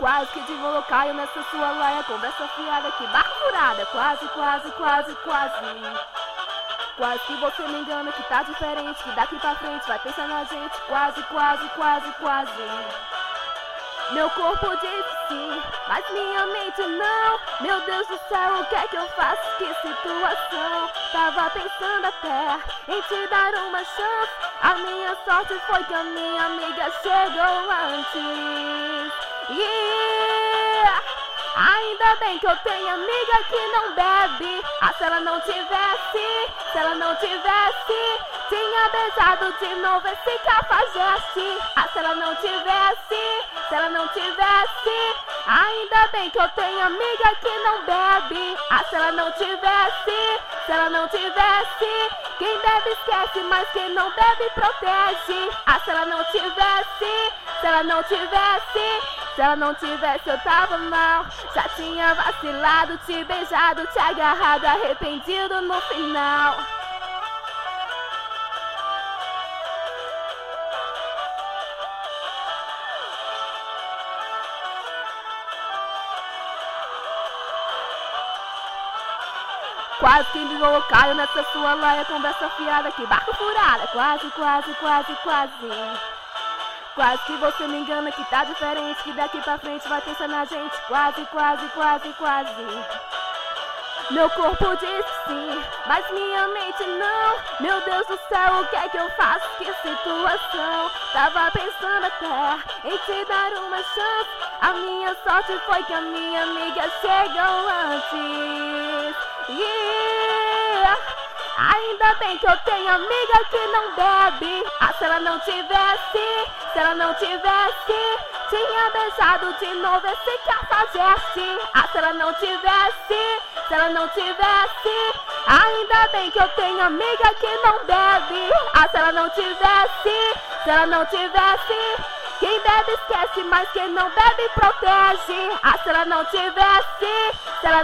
Quase que de rolo caio nessa sua laia, conversa fiada, que barco furada. Quase, quase, quase, quase. Quase que você me engana, que tá diferente, que daqui pra frente vai pensar na gente. Quase, quase, quase, quase. Meu corpo diz sim, mas minha mente não. Meu Deus do céu, o que é que eu faço? Que situação. Tava pensando até em te dar uma chance. A minha sorte foi que a minha amiga chegou antes. Yeah! Ainda bem que eu tenho amiga que não bebe. Ah, se ela não tivesse, tinha beijado de novo esse cafajeste. Ah, se ela não tivesse, ainda bem que eu tenho amiga que não bebe. Ah, se ela não tivesse, quem bebe esquece, mas quem não bebe protege. Ah, se ela não tivesse, eu tava mal. Já tinha vacilado, te beijado, te agarrado, arrependido no final. Quase que me caio nessa sua laia, conversa fiada, que barco furada. Quase, quase, quase, quase. Quase que você me engana, que tá diferente, que daqui pra frente vai pensar na gente. Quase, quase, quase, quase. Meu corpo diz sim, mas minha mente não. Meu Deus do céu, o que é que eu faço? Que situação. Tava pensando até em te dar uma chance. A minha sorte foi que a minha amiga chegou antes. Yeah! Ainda bem que eu tenho amiga que não bebe. Ah, se ela não tivesse, tinha beijado de novo esse cafajeste. Ah, se ela não tivesse, ainda bem que eu tenho amiga que não bebe. Ah, se ela não tivesse, quem bebe esquece, mas quem não bebe protege. Ah, se ela não tivesse,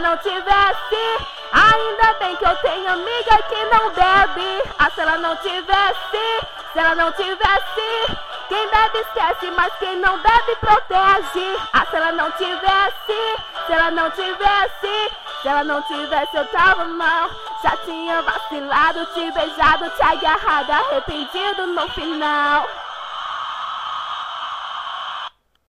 ainda bem que eu tenho amiga que não bebe. Ah, se ela não tivesse, quem bebe esquece, mas quem não bebe protege. Ah, se ela não tivesse, eu tava mal. Já tinha vacilado, te beijado, te agarrado, arrependido no final.